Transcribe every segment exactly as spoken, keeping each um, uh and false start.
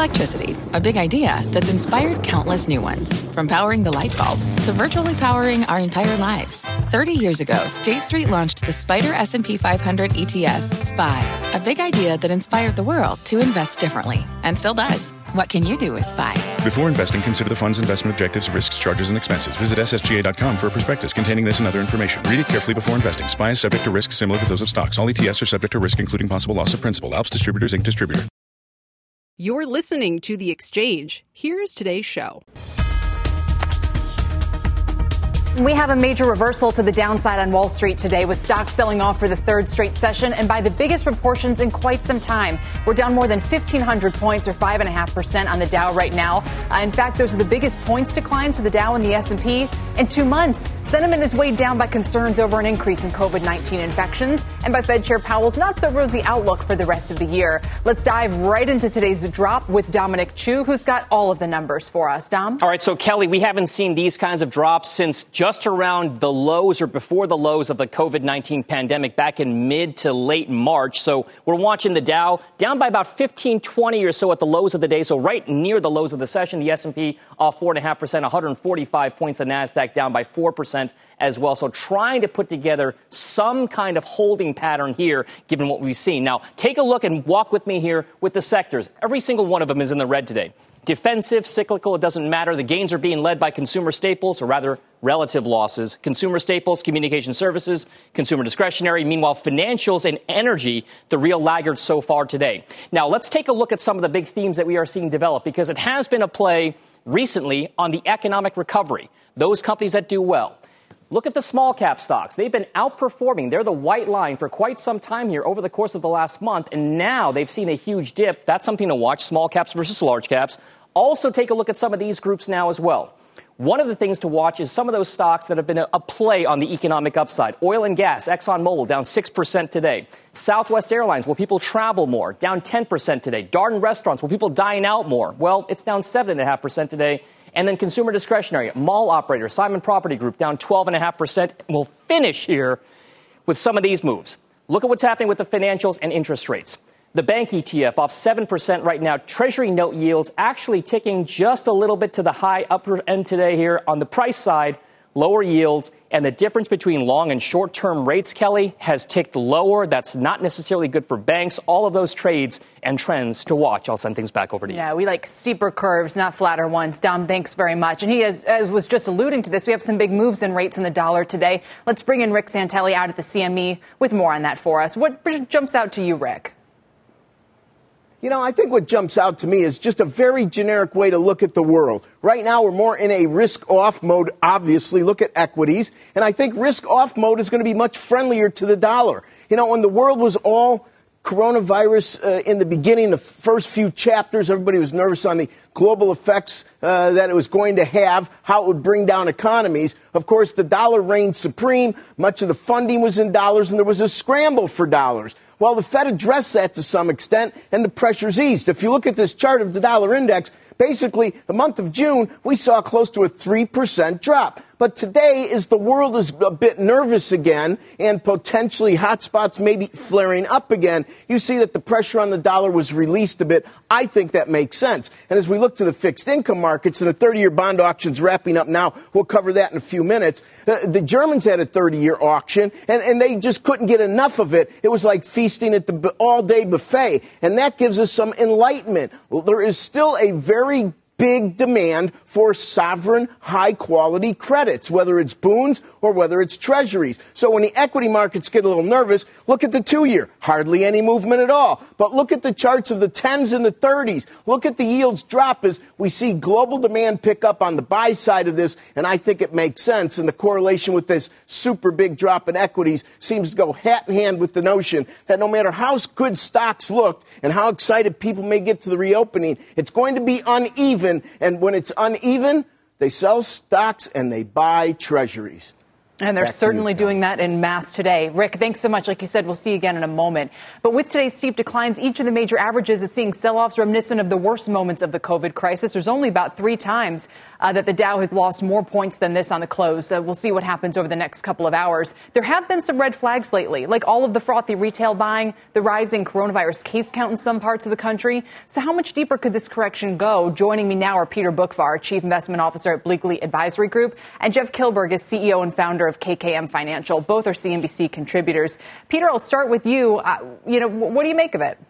Electricity, a big idea that's inspired countless new ones. From powering the light bulb to virtually powering our entire lives. thirty years ago, State Street launched the Spider S and P five hundred E T F, S P Y, a big idea that inspired the world to invest differently, and still does. What can you do with S P Y? Before investing, consider the fund's investment objectives, risks, charges, and expenses. Visit S S G A dot com for a prospectus containing this and other information. Read it carefully before investing. S P Y is subject to risks similar to those of stocks. All E T Fs are subject to risk, including possible loss of principal. Alps Distributors, Incorporated Distributor. You're listening to The Exchange. Here's today's show. We have a major reversal to the downside on Wall Street today, with stocks selling off for the third straight session and by the biggest proportions in quite some time. We're down more than fifteen hundred points, or five point five percent on the Dow right now. Uh, in fact, those are the biggest points declines for the Dow and the S and P in two months. Sentiment is weighed down by concerns over an increase in COVID nineteen infections and by Fed Chair Powell's not so rosy outlook for the rest of the year. Let's dive right into today's drop with Dominic Chu, who's got all of the numbers for us. Dom? All right, so Kelly, we haven't seen these kinds of drops since just around the lows or before the lows of the COVID nineteen pandemic back in mid to late March. So we're watching the Dow down by about fifteen, twenty or so at the lows of the day. So right near the lows of the session, the S and P off four point five percent, one hundred forty-five points. The NASDAQ down by four percent as well. So trying to put together some kind of holding pattern here, given what we've seen. Now, take a look and walk with me here with the sectors. Every single one of them is in the red today. Defensive, cyclical, it doesn't matter. The gains are being led by consumer staples, or rather relative losses. Consumer staples, communication services, consumer discretionary. Meanwhile, financials and energy, the real laggards so far today. Now, let's take a look at some of the big themes that we are seeing develop, because it has been a play recently on the economic recovery. Those companies that do well. Look at the small cap stocks. They've been outperforming. They're the white line for quite some time here over the course of the last month. And now they've seen a huge dip. That's something to watch. Small caps versus large caps. Also take a look at some of these groups now as well. One of the things to watch is some of those stocks that have been a, a play on the economic upside. Oil and gas, ExxonMobil down six percent today. Southwest Airlines, will people travel more? Down ten percent today. Darden Restaurants, will people dine out more? Well, it's down seven point five percent today. And then consumer discretionary, mall operator, Simon Property Group down twelve point five percent. We'll finish here with some of these moves. Look at what's happening with the financials and interest rates. The bank E T F off seven percent right now. Treasury note yields actually ticking just a little bit to the high upper end today here. On the price side, lower yields. And the difference between long and short-term rates, Kelly, has ticked lower. That's not necessarily good for banks. All of those trades and trends to watch. I'll send things back over to you. Yeah, we like steeper curves, not flatter ones. Dom, thanks very much. And he has, uh, was just alluding to this. We have some big moves in rates in the dollar today. Let's bring in Rick Santelli out at the C M E with more on that for us. What jumps out to you, Rick? You know, I think what jumps out to me is just a very generic way to look at the world. Right now, we're more in a risk-off mode, obviously. Look at equities. And I think risk-off mode is going to be much friendlier to the dollar. You know, when the world was all coronavirus uh, in the beginning, the first few chapters, everybody was nervous on the global effects uh, that it was going to have, how it would bring down economies. Of course, the dollar reigned supreme. Much of the funding was in dollars, and there was a scramble for dollars. Well, the Fed addressed that to some extent, and the pressure's eased. If you look at this chart of the dollar index, basically, the month of June, we saw close to a three percent drop. But today, as the world is a bit nervous again and potentially hotspots maybe flaring up again, you see that the pressure on the dollar was released a bit. I think that makes sense. And as we look to the fixed income markets, and the thirty-year bond auction's wrapping up now, we'll cover that in a few minutes. Uh, the Germans had a thirty-year auction, and, and they just couldn't get enough of it. It was like feasting at the all-day buffet, and that gives us some enlightenment. Well, there is still a very big demand for sovereign high-quality credits, whether it's boons or whether it's treasuries. So when the equity markets get a little nervous, look at the two-year. Hardly any movement at all. But look at the charts of the tens and the thirties. Look at the yields drop as we see global demand pick up on the buy side of this, and I think it makes sense. And the correlation with this super big drop in equities seems to go hat in hand with the notion that no matter how good stocks looked and how excited people may get to the reopening, it's going to be uneven. And when it's uneven, they sell stocks and they buy treasuries. And they're Back certainly you, doing that en masse today. Rick, thanks so much. Like you said, we'll see you again in a moment. But with today's steep declines, each of the major averages is seeing sell-offs reminiscent of the worst moments of the COVID crisis. There's only about three times uh, that the Dow has lost more points than this on the close. Uh, we'll see what happens over the next couple of hours. There have been some red flags lately, like all of the frothy retail buying, the rising coronavirus case count in some parts of the country. So how much deeper could this correction go? Joining me now are Peter Bookvar, Chief Investment Officer at Bleakley Advisory Group, and Jeff Kilberg is C E O and founder of K K M Financial. Both are C N B C contributors. Peter, I'll start with you. Uh, you know, what do you make of it?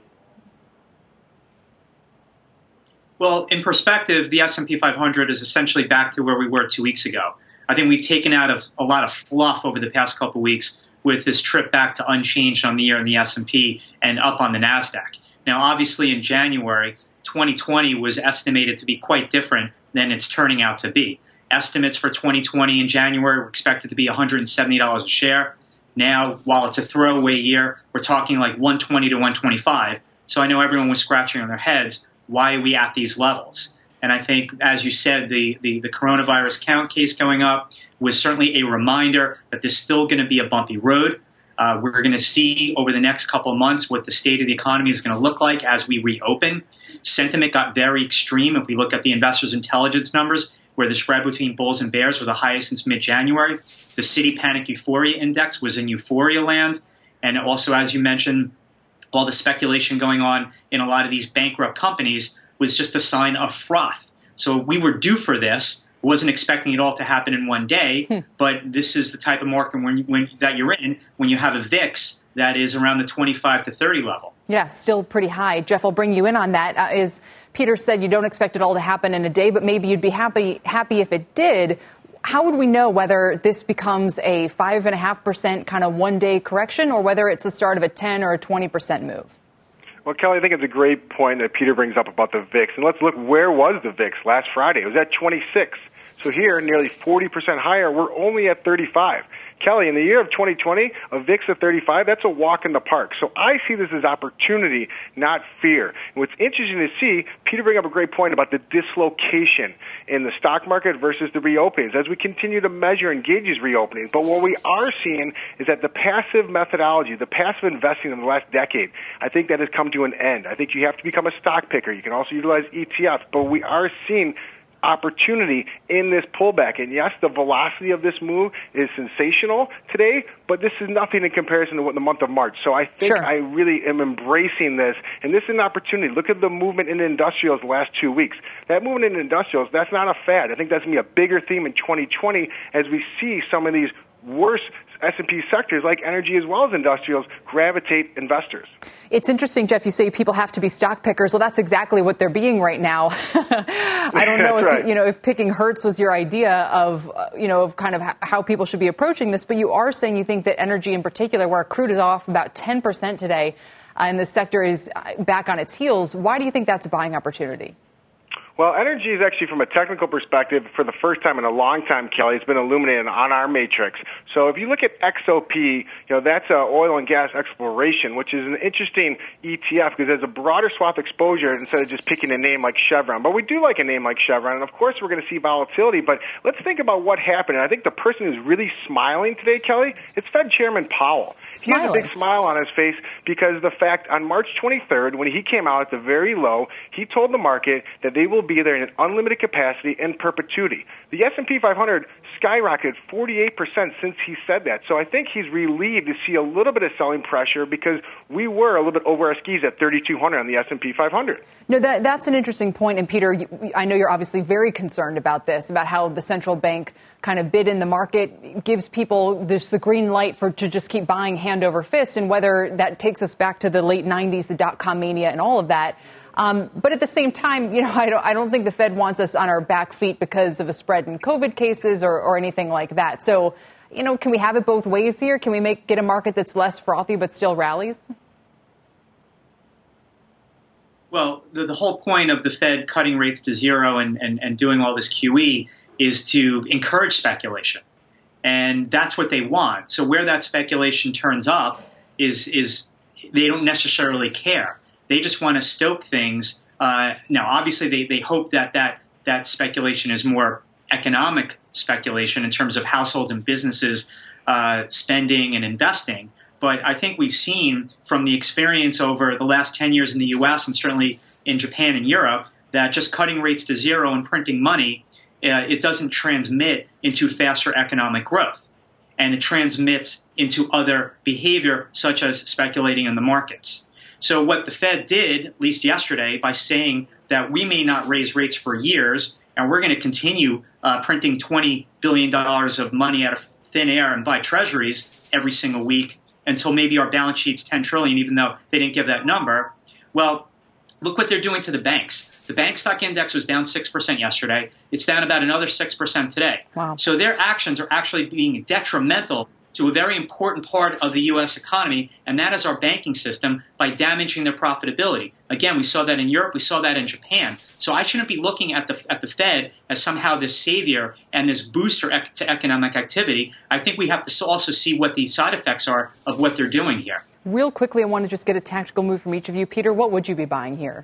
Well, in perspective, the S and P five hundred is essentially back to where we were two weeks ago. I think we've taken out of a lot of fluff over the past couple of weeks with this trip back to unchanged on the year in the S and P and up on the NASDAQ. Now, obviously, in January, twenty twenty was estimated to be quite different than it's turning out to be. Estimates for twenty twenty in January were expected to be one hundred seventy dollars a share. Now, while it's a throwaway year, we're talking like one twenty to one twenty-five. So I know everyone was scratching on their heads. Why are we at these levels? And I think, as you said, the, the, the coronavirus count case going up was certainly a reminder that there's still going to be a bumpy road. Uh, we're going to see over the next couple of months what the state of the economy is going to look like as we reopen. Sentiment got very extreme. If we look at the investors' intelligence numbers, where the spread between bulls and bears were the highest since mid-January. The Citi Panic Euphoria Index was in euphoria land. And also, as you mentioned, all the speculation going on in a lot of these bankrupt companies was just a sign of froth. So we were due for this. Wasn't expecting it all to happen in one day. Hmm. But this is the type of market when, when, that you're in when you have a V I X that is around the twenty-five to thirty level. Yeah, still pretty high. Jeff, I'll bring you in on that. Uh, is Peter said you don't expect it all to happen in a day, but maybe you'd be happy happy if it did. How would we know whether this becomes a five and a half percent kind of one day correction or whether it's the start of a ten or a twenty percent move? Well, Kelly, I think it's a great point that Peter brings up about the V I X. And let's look, where was the V I X last Friday? It was at twenty-six. So here, nearly forty percent higher, we're only at thirty-five. Kelly, in the year of twenty twenty, a V I X of thirty-five, that's a walk in the park. So I see this as opportunity, not fear. And what's interesting to see, Peter bring up a great point about the dislocation in the stock market versus the reopenings as we continue to measure and gauge these reopenings. But what we are seeing is that the passive methodology, the passive investing in the last decade, I think that has come to an end. I think you have to become a stock picker. You can also utilize E T Fs. But we are seeing opportunity in this pullback. And yes, the velocity of this move is sensational today, but this is nothing in comparison to what the month of March. So I think sure. I really am embracing this, and this is an opportunity. Look at the movement in industrials the last two weeks. That movement in industrials, that's not a fad. I think that's going to be a bigger theme in twenty twenty as we see some of these worse S and P sectors like energy as well as industrials gravitate investors. It's interesting, Jeff, you say people have to be stock pickers. Well, that's exactly what they're being right now. I don't know if, right. you know, if picking Hertz was your idea of, uh, you know, of kind of how people should be approaching this. But you are saying you think that energy in particular, where crude is off about ten percent today, uh, and the sector is back on its heels. Why do you think that's a buying opportunity? Well, energy is actually, from a technical perspective, for the first time in a long time, Kelly, it's been illuminated on our matrix. So if you look at X O P, you know, that's uh, oil and gas exploration, which is an interesting E T F because there's a broader swath exposure instead of just picking a name like Chevron. But we do like a name like Chevron, and of course we're going to see volatility. But let's think about what happened. And I think the person who's really smiling today, Kelly, it's Fed Chairman Powell. Smiling. He has a big smile on his face because of the fact on March twenty-third, when he came out at the very low, he told the market that they will be there in an unlimited capacity in perpetuity. The S and P five hundred skyrocketed forty-eight percent since he said that. So I think he's relieved to see a little bit of selling pressure because we were a little bit over our skis at thirty-two hundred on the S and P five hundred. No, that, that's an interesting point. And Peter, you, I know you're obviously very concerned about this, about how the central bank kind of bid in the market, gives people just the green light for to just keep buying hand over fist, and whether that takes us back to the late nineties, the dot-com mania and all of that. Um, but at the same time, you know, I don't, I don't think the Fed wants us on our back feet because of a spread in COVID cases or, or anything like that. So, you know, can we have it both ways here? Can we make get a market that's less frothy but still rallies? Well, the, the whole point of the Fed cutting rates to zero and, and, and doing all this Q E is to encourage speculation. And that's what they want. So where that speculation turns up is is they don't necessarily care. They just want to stoke things. Uh, now, obviously, they, they hope that, that that speculation is more economic speculation in terms of households and businesses uh, spending and investing. But I think we've seen from the experience over the last ten years in the U S and certainly in Japan and Europe that just cutting rates to zero and printing money, uh, it doesn't transmit into faster economic growth. And it transmits into other behavior, such as speculating in the markets. So what the Fed did, at least yesterday, by saying that we may not raise rates for years, and we're going to continue uh, printing twenty billion dollars of money out of thin air and buy treasuries every single week until maybe our balance sheet's ten trillion dollars, even though they didn't give that number. Well, look what they're doing to the banks. The bank stock index was down six percent yesterday. It's down about another six percent today. Wow. So their actions are actually being detrimental to a very important part of the U S economy, and that is our banking system, by damaging their profitability. Again, we saw that in Europe. We saw that in Japan. So I shouldn't be looking at the at the Fed as somehow this savior and this booster ec- to economic activity. I think we have to also see what the side effects are of what they're doing here. Real quickly, I want to just get a tactical move from each of you. Peter, what would you be buying here?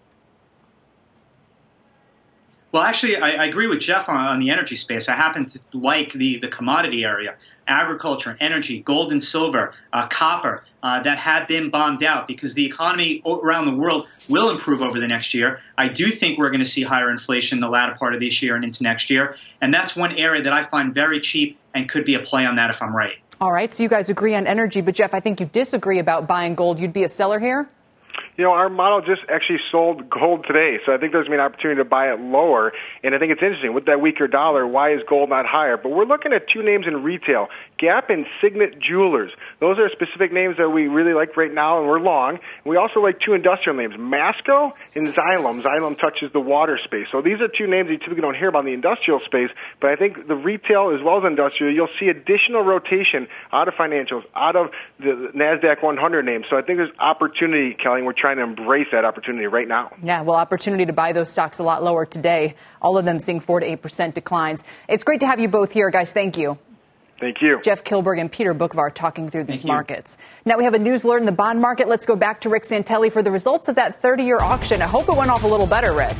Well, actually, I, I agree with Jeff on, on the energy space. I happen to like the, the commodity area, agriculture, energy, gold and silver, uh, copper, uh, that have been bombed out because the economy around the world will improve over the next year. I do think we're going to see higher inflation in the latter part of this year and into next year. And that's one area that I find very cheap and could be a play on that if I'm right. All right. So you guys agree on energy. But, Jeff, I think you disagree about buying gold. You'd be a seller here? You know, our model just actually sold gold today, so I think there's going to be an opportunity to buy it lower. And I think it's interesting, with that weaker dollar, why is gold not higher? But we're looking at two names in retail, Gap and Signet Jewelers. Those are specific names that we really like right now, and we're long. We also like two industrial names, Masco and Xylem. Xylem touches the water space. So these are two names you typically don't hear about in the industrial space, but I think the retail as well as industrial, you'll see additional rotation out of financials, out of the NASDAQ one hundred names. So I think there's opportunity, Kelly, and we're trying to embrace that opportunity right now. Yeah, well, opportunity to buy those stocks a lot lower today. All of them seeing four to eight percent declines. It's great to have you both here, guys. Thank you. Thank you. Jeff Kilburg and Peter Boockvar talking through these markets. Now we have a news alert in the bond market. Let's go back to Rick Santelli for the results of that thirty-year auction. I hope it went off a little better, Rick.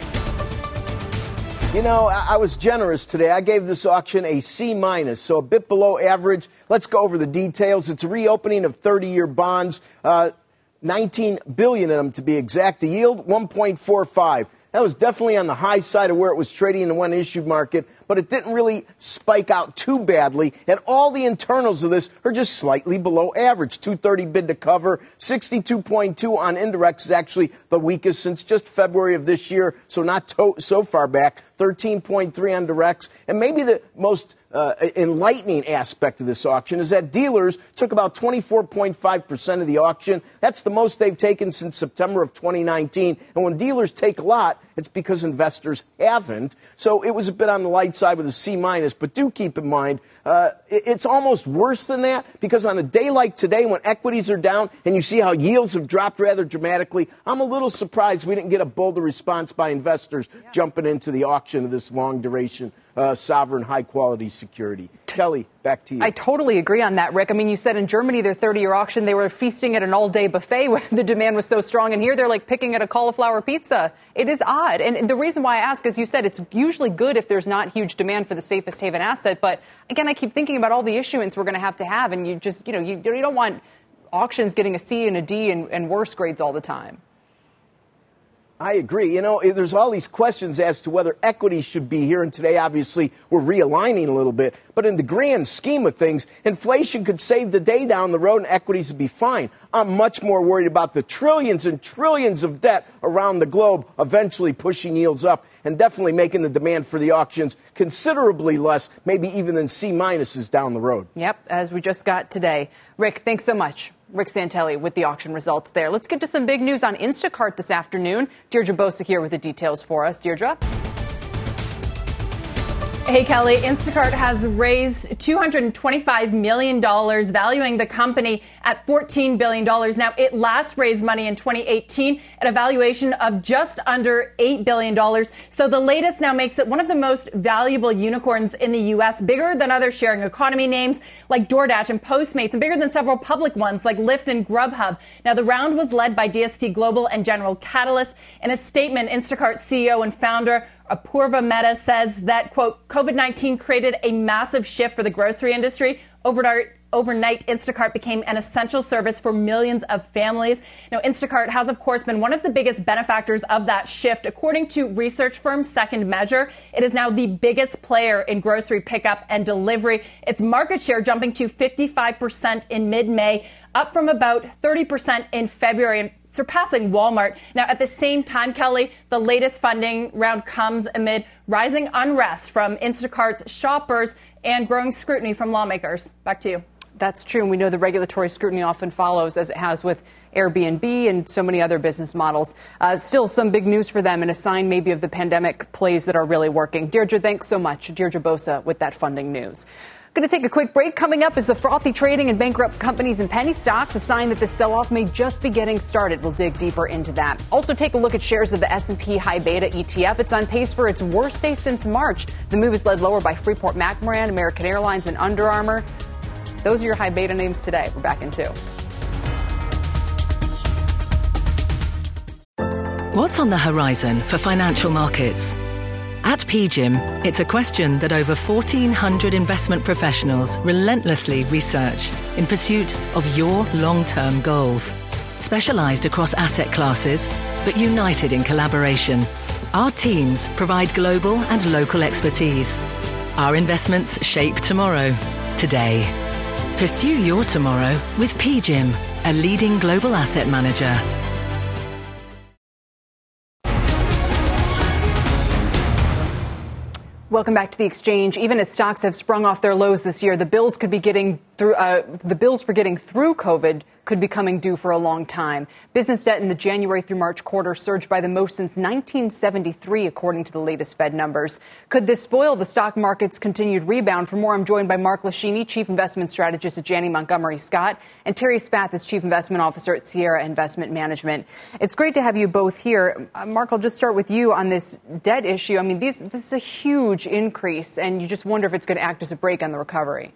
You know, I was generous today. I gave this auction a C minus, so a bit below average. Let's go over the details. It's a reopening of thirty-year bonds, uh, nineteen billion of them to be exact. The yield, one point four five. That was definitely on the high side of where it was trading in the when-issued market, but it didn't really spike out too badly. And all the internals of this are just slightly below average. two thirty bid to cover, sixty-two point two on indirects is actually the weakest since just February of this year, so not to- so far back. thirteen point three on directs. And maybe the most uh, enlightening aspect of this auction is that dealers took about twenty-four point five percent of the auction. That's the most they've taken since September of twenty nineteen. And when dealers take a lot, it's because investors haven't. So it was a bit on the light side with a C minus. But do keep in mind, uh, it's almost worse than that, because on a day like today, when equities are down and you see how yields have dropped rather dramatically, I'm a little surprised we didn't get a bolder response by investors yeah. jumping into the auction of this long duration uh, sovereign high quality security. Kelly, back to you. I totally agree on that, Rick. I mean, you said in Germany, their thirty-year auction, they were feasting at an all-day buffet when the demand was so strong. And here they're like picking at a cauliflower pizza. It is odd. And the reason why I ask, as you said, it's usually good if there's not huge demand for the safest haven asset. But again, I keep thinking about all the issuance we're going to have to have. And you just, you know, you, you don't want auctions getting a C and a D and, and worse grades all the time. I agree. You know, there's all these questions as to whether equity should be here. And today, obviously, we're realigning a little bit. But in the grand scheme of things, inflation could save the day down the road and equities would be fine. I'm much more worried about the trillions and trillions of debt around the globe eventually pushing yields up and definitely making the demand for the auctions considerably less, maybe even than C minuses down the road. Yep, as we just got today. Rick, thanks so much. Rick Santelli with the auction results there. Let's get to some big news on Instacart this afternoon. Deirdre Bosa here with the details for us. Deirdre? Hey, Kelly. Instacart has raised two hundred twenty-five million dollars, valuing the company at fourteen billion dollars. Now, it last raised money in twenty eighteen at a valuation of just under eight billion dollars. So the latest now makes it one of the most valuable unicorns in the U S, bigger than other sharing economy names like DoorDash and Postmates, and bigger than several public ones like Lyft and Grubhub. Now, the round was led by D S T Global and General Catalyst. In a statement, Instacart C E O and founder Apurva Mehta says that, quote, COVID nineteen created a massive shift for the grocery industry. Overnight, overnight, Instacart became an essential service for millions of families. Now, Instacart has, of course, been one of the biggest benefactors of that shift. According to research firm Second Measure, it is now the biggest player in grocery pickup and delivery. Its market share jumping to fifty-five percent in mid-May, up from about thirty percent in February, surpassing Walmart. Now, at the same time, Kelly, the latest funding round comes amid rising unrest from Instacart's shoppers and growing scrutiny from lawmakers. Back to you. That's true. And we know the regulatory scrutiny often follows, as it has with Airbnb and so many other business models. Uh, still some big news for them and a sign maybe of the pandemic plays that are really working. Deirdre, thanks so much. Deirdre Bosa with that funding news. Going to take a quick break. Coming up is the frothy trading and bankrupt companies and penny stocks, a sign that the sell-off may just be getting started. We'll dig deeper into that. Also take a look at shares of the S and P High Beta E T F. It's on pace for its worst day since March. The move is led lower by Freeport-McMoran, American Airlines, and Under Armour. Those are your high beta names today. We're back in two. What's on the horizon for financial markets? At P G I M, it's a question that over fourteen hundred investment professionals relentlessly research in pursuit of your long-term goals. Specialized across asset classes, but united in collaboration, our teams provide global and local expertise. Our investments shape tomorrow, today. Pursue your tomorrow with P G I M, a leading global asset manager. Welcome back to the Exchange. Even as stocks have sprung off their lows this year, the bills could be getting through. Uh, the bills for getting through COVID could be coming due for a long time. Business debt in the January through March quarter surged by the most since nineteen seventy-three, according to the latest Fed numbers. Could this spoil the stock market's continued rebound? For more, I'm joined by Mark Lashini, Chief Investment Strategist at Janney Montgomery Scott, and Terry Spath is Chief Investment Officer at Sierra Investment Management. It's great to have you both here. Uh, Mark, I'll just start with you on this debt issue. I mean, these, this is a huge increase, and you just wonder if it's going to act as a brake on the recovery.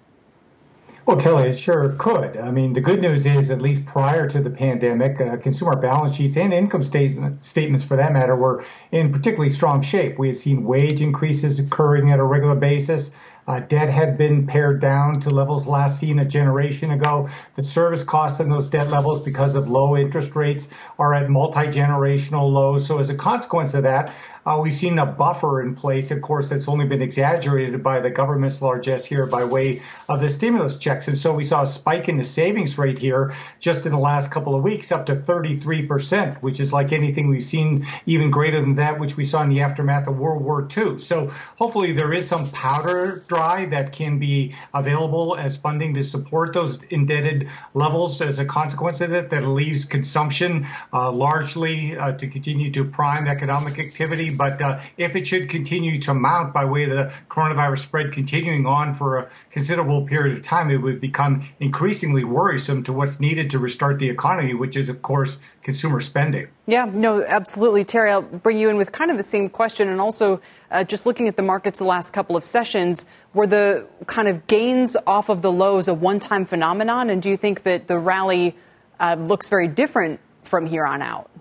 Well, Kelly, it sure could. I mean, the good news is, at least prior to the pandemic, uh, consumer balance sheets and income statement, statements, for that matter, were in particularly strong shape. We had seen wage increases occurring at a regular basis. Uh, debt had been pared down to levels last seen a generation ago. The service costs on those debt levels, because of low interest rates, are at multi-generational lows. So as a consequence of that, Uh, we've seen a buffer in place, of course, that's only been exaggerated by the government's largesse here by way of the stimulus checks. And so we saw a spike in the savings rate here just in the last couple of weeks, up to thirty-three percent, which is like anything we've seen, even greater than that, which we saw in the aftermath of World War Two. So hopefully there is some powder dry that can be available as funding to support those indebted levels as a consequence of it, that leaves consumption uh, largely uh, to continue to prime economic activity. But uh, if it should continue to mount by way of the coronavirus spread continuing on for a considerable period of time, it would become increasingly worrisome to what's needed to restart the economy, which is, of course, consumer spending. Yeah, no, absolutely. Terry, I'll bring you in with kind of the same question. And also, uh, just looking at the markets the last couple of sessions, were the kind of gains off of the lows a one-time phenomenon? And do you think that the rally uh, looks very different from here on out?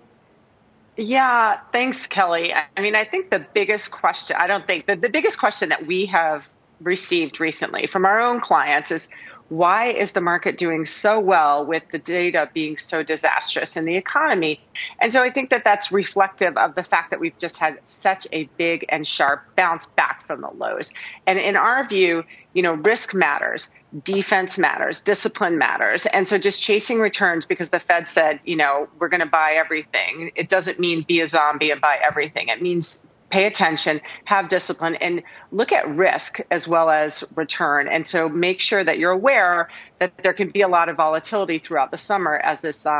Yeah, thanks, Kelly. I mean, I think the biggest question, I don't think, the, the biggest question that we have received recently from our own clients is, why is the market doing so well with the data being so disastrous in the economy? And so I think that that's reflective of the fact that we've just had such a big and sharp bounce back from the lows. And in our view, you know, risk matters, defense matters, discipline matters. And so just chasing returns because the Fed said, you know, we're going to buy everything, it doesn't mean be a zombie and buy everything. It means pay attention, have discipline, and look at risk as well as return. And so make sure that you're aware that there can be a lot of volatility throughout the summer as this um,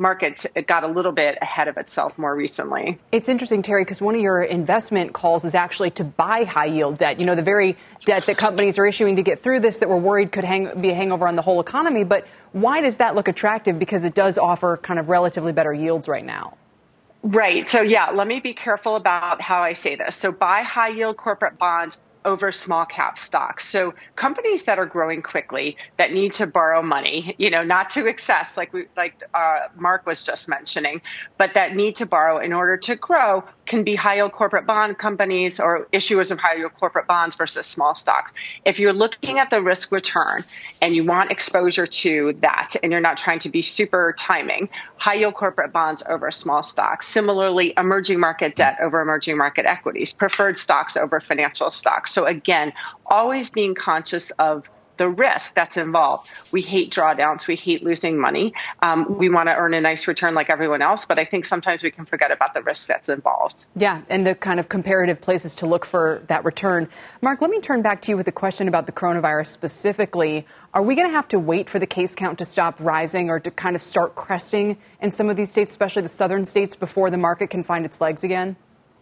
market got a little bit ahead of itself more recently. It's interesting, Terry, because one of your investment calls is actually to buy high yield debt. You know, the very debt that companies are issuing to get through this that we're worried could hang, be a hangover on the whole economy. But why does that look attractive? Because it does offer kind of relatively better yields right now. Right. So, yeah, let me be careful about how I say this. So buy high yield corporate bonds over small cap stocks. So companies that are growing quickly, that need to borrow money, you know, not to excess, like we, like uh, Mark was just mentioning, but that need to borrow in order to grow, can be high yield corporate bond companies or issuers of high yield corporate bonds versus small stocks. If you're looking at the risk return and you want exposure to that, and you're not trying to be super timing, high yield corporate bonds over small stocks. Similarly, emerging market debt over emerging market equities, preferred stocks over financial stocks. So again, always being conscious of the risk that's involved. We hate drawdowns. We hate losing money. Um, we want to earn a nice return like everyone else, but I think sometimes we can forget about the risk that's involved. Yeah, and the kind of comparative places to look for that return. Mark, let me turn back to you with a question about the coronavirus specifically. Are we going to have to wait for the case count to stop rising or to kind of start cresting in some of these states, especially the southern states, before the market can find its legs again?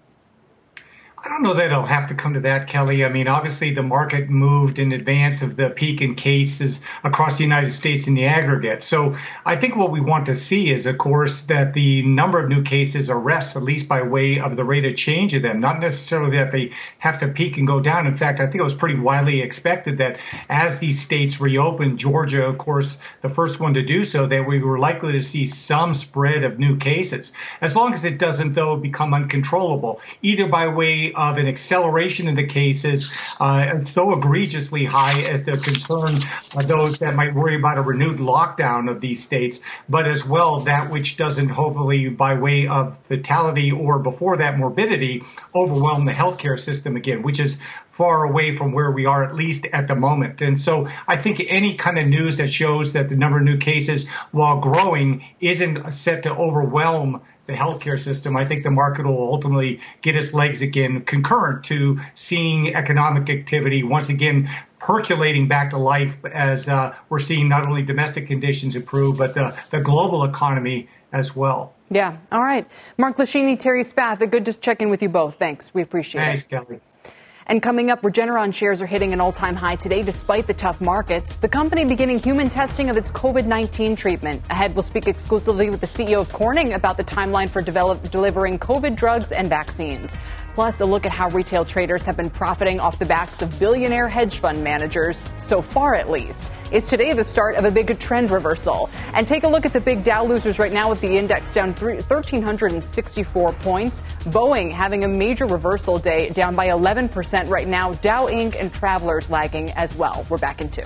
I don't know that it'll have to come to that, Kelly. I mean, obviously, the market moved in advance of the peak in cases across the United States in the aggregate. So I think what we want to see is, of course, that the number of new cases arrests, at least by way of the rate of change of them, not necessarily that they have to peak and go down. In fact, I think it was pretty widely expected that as these states reopened, Georgia, of course, the first one to do so, that we were likely to see some spread of new cases, as long as it doesn't, though, become uncontrollable, either by way of an acceleration in the cases uh, so egregiously high as to concern uh, those that might worry about a renewed lockdown of these states, but as well that which doesn't hopefully by way of fatality or before that morbidity overwhelm the healthcare system again, which is far away from where we are, at least at the moment. And so I think any kind of news that shows that the number of new cases, while growing, isn't set to overwhelm the healthcare system, I think the market will ultimately get its legs again, concurrent to seeing economic activity once again percolating back to life as uh, we're seeing not only domestic conditions improve, but the, the global economy as well. Yeah. All right. Mark Lashini, Terry Spath, good to check in with you both. Thanks. We appreciate Thanks, it. Thanks, Kelly. And coming up, Regeneron shares are hitting an all-time high today despite the tough markets. The company beginning human testing of its COVID nineteen treatment. Ahead, we'll speak exclusively with the C E O of Corning about the timeline for develop, delivering COVID drugs and vaccines. Plus, a look at how retail traders have been profiting off the backs of billionaire hedge fund managers, so far at least. Is today the start of a big trend reversal? And take a look at the big Dow losers right now with the index down one thousand three hundred sixty-four points. Boeing having a major reversal day, down by eleven percent right now. Dow Incorporated and Travelers lagging as well. We're back in two.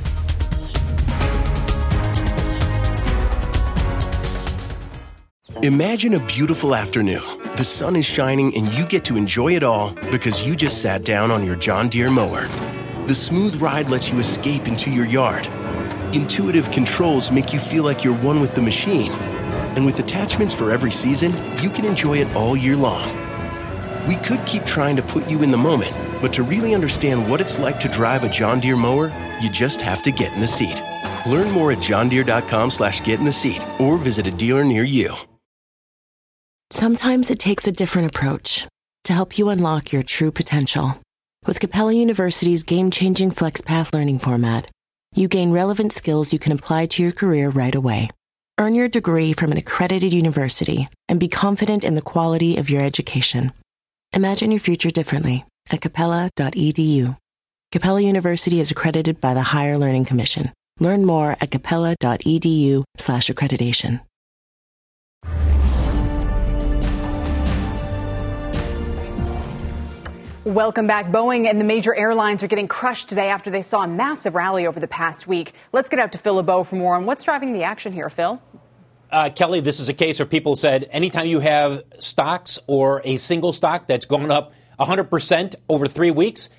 Imagine a beautiful afternoon. The sun is shining and you get to enjoy it all because you just sat down on your John Deere mower. The smooth ride lets you escape into your yard. Intuitive controls make you feel like you're one with the machine. And with attachments for every season, you can enjoy it all year long. We could keep trying to put you in the moment, but to really understand what it's like to drive a John Deere mower, you just have to get in the seat. Learn more at johndeere.com slash get in the seat or visit a dealer near you. Sometimes it takes a different approach to help you unlock your true potential. With Capella University's game-changing FlexPath learning format, you gain relevant skills you can apply to your career right away. Earn your degree from an accredited university and be confident in the quality of your education. Imagine your future differently at capella dot e d u. Capella University is accredited by the Higher Learning Commission. Learn more at capella dot e d u slash accreditation. Welcome back. Boeing and the major airlines are getting crushed today after they saw a massive rally over the past week. Let's get out to Phil LeBeau for more on what's driving the action here, Phil. Uh, Kelly, this is a case where people said anytime you have stocks or a single stock that's gone up one hundred percent over three weeks,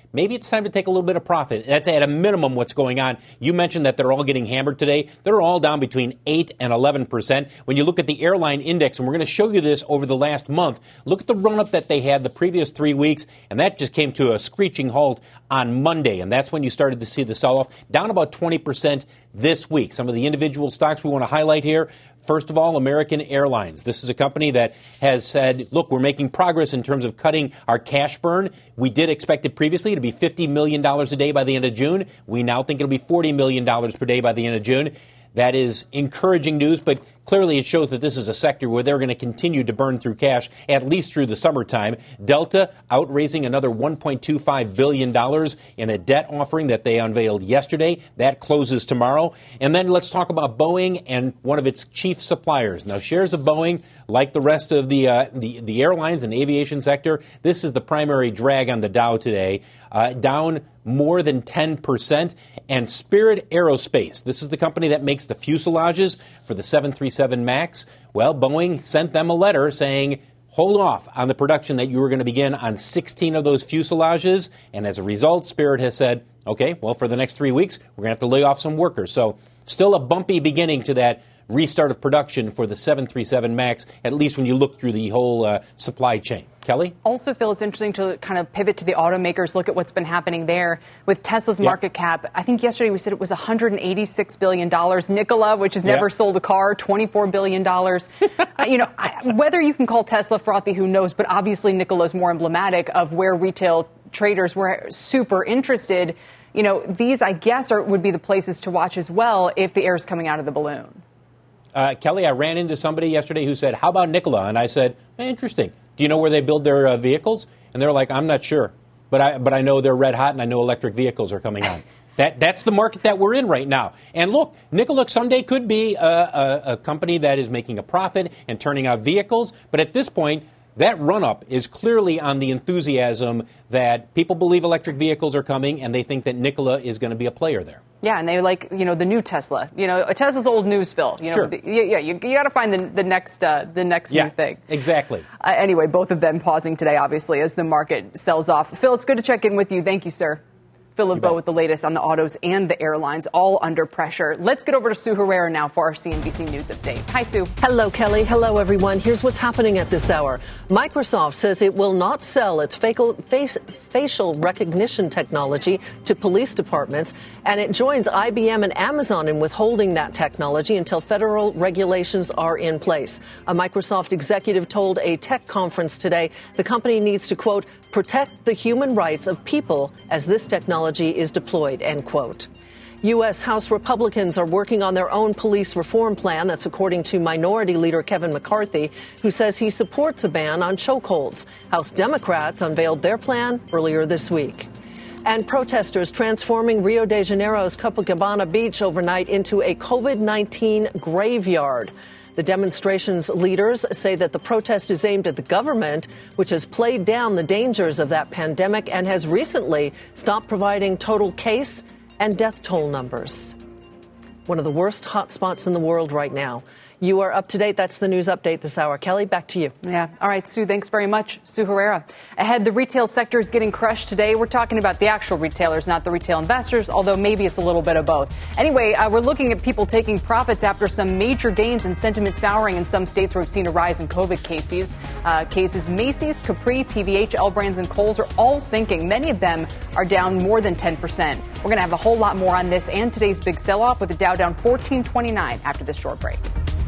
maybe it's time to take a little bit of profit. That's at a minimum what's going on. You mentioned that they're all getting hammered today. They're all down between eight and eleven percent. When you look at the airline index, and we're going to show you this over the last month, look at the run-up that they had the previous three weeks, and that just came to a screeching halt on Monday, and that's when you started to see the sell-off, down about twenty percent this week. Some of the individual stocks we want to highlight here. First of all, American Airlines. This is a company that has said, look, we're making progress in terms of cutting our cash burn. We did expect it previously to be fifty million dollars a day by the end of June. We now think it'll be forty million dollars per day by the end of June. That is encouraging news, but clearly it shows that this is a sector where they're going to continue to burn through cash at least through the summertime. Delta out raising another one point two five billion dollars in a debt offering that they unveiled yesterday. That closes tomorrow. And then let's talk about Boeing and one of its chief suppliers. Now, shares of Boeing, like the rest of the, uh, the, the airlines and aviation sector, this is the primary drag on the Dow today, uh, down more than ten percent. And Spirit Aerospace, this is the company that makes the fuselages for the seven thirty-seven MAX. Well, Boeing sent them a letter saying, hold off on the production that you were going to begin on sixteen of those fuselages. And as a result, Spirit has said, okay, well, for the next three weeks, we're going to have to lay off some workers. So still a bumpy beginning to that restart of production for the seven thirty-seven MAX, at least when you look through the whole uh, supply chain. Kelly? Also, Phil, it's interesting to kind of pivot to the automakers, look at what's been happening there with Tesla's Yep. market cap. I think yesterday we said it was one hundred eighty-six billion dollars. Nikola, which has never Yep. sold a car, twenty-four billion dollars. uh, you know, I, whether you can call Tesla frothy, who knows, but obviously Nikola is more emblematic of where retail traders were super interested. You know, these, I guess, are, would be the places to watch as well if the air is coming out of the balloon. Uh, Kelly, I ran into somebody yesterday who said, how about Nikola? And I said, eh, interesting. Do you know where they build their uh, vehicles? And they're like, I'm not sure. But I, but I know they're red hot, and I know electric vehicles are coming on. That That's the market that we're in right now. And look, Nikola someday could be a, a, a company that is making a profit and turning out vehicles. But at this point, that run-up is clearly on the enthusiasm that people believe electric vehicles are coming, and they think that Nikola is going to be a player there. Yeah, and they like, you know, the new Tesla. You know, Tesla's old news, Phil. You know, Sure. the, yeah, yeah, you, you got to find the, the next uh, the next Yeah, new thing. exactly. Uh, anyway, both of them pausing today, obviously, as the market sells off. Phil, it's good to check in with you. Thank you, sir. Phil LeBeau with the latest on the autos and the airlines, all under pressure. Let's get over to Sue Herrera now for our C N B C News update. Hi, Sue. Hello, Kelly. Hello, everyone. Here's what's happening at this hour. Microsoft says it will not sell its facial, face, facial recognition technology to police departments, and it joins I B M and Amazon in withholding that technology until federal regulations are in place. A Microsoft executive told a tech conference today the company needs to, quote, protect the human rights of people as this technology is deployed, end quote. U S. House Republicans are working on their own police reform plan. That's according to Minority Leader Kevin McCarthy, who says he supports a ban on chokeholds. House Democrats unveiled their plan earlier this week. And protesters transforming Rio de Janeiro's Copacabana Beach overnight into a COVID nineteen graveyard. The demonstration's leaders say that the protest is aimed at the government, which has played down the dangers of that pandemic and has recently stopped providing total case and death toll numbers. One of the worst hotspots in the world right now. You are up to date. That's the news update this hour. Kelly, back to you. Yeah. All right, Sue, thanks very much. Sue Herrera. Ahead, the retail sector is getting crushed today. We're talking about the actual retailers, not the retail investors, although maybe it's a little bit of both. Anyway, uh, we're looking at people taking profits after some major gains and sentiment souring in some states where we've seen a rise in COVID cases. Uh, cases Macy's, Capri, P V H, L Brands, and Kohl's are all sinking. Many of them are down more than ten percent. We're going to have a whole lot more on this and today's big sell-off with the Dow down fourteen twenty-nine after this short break.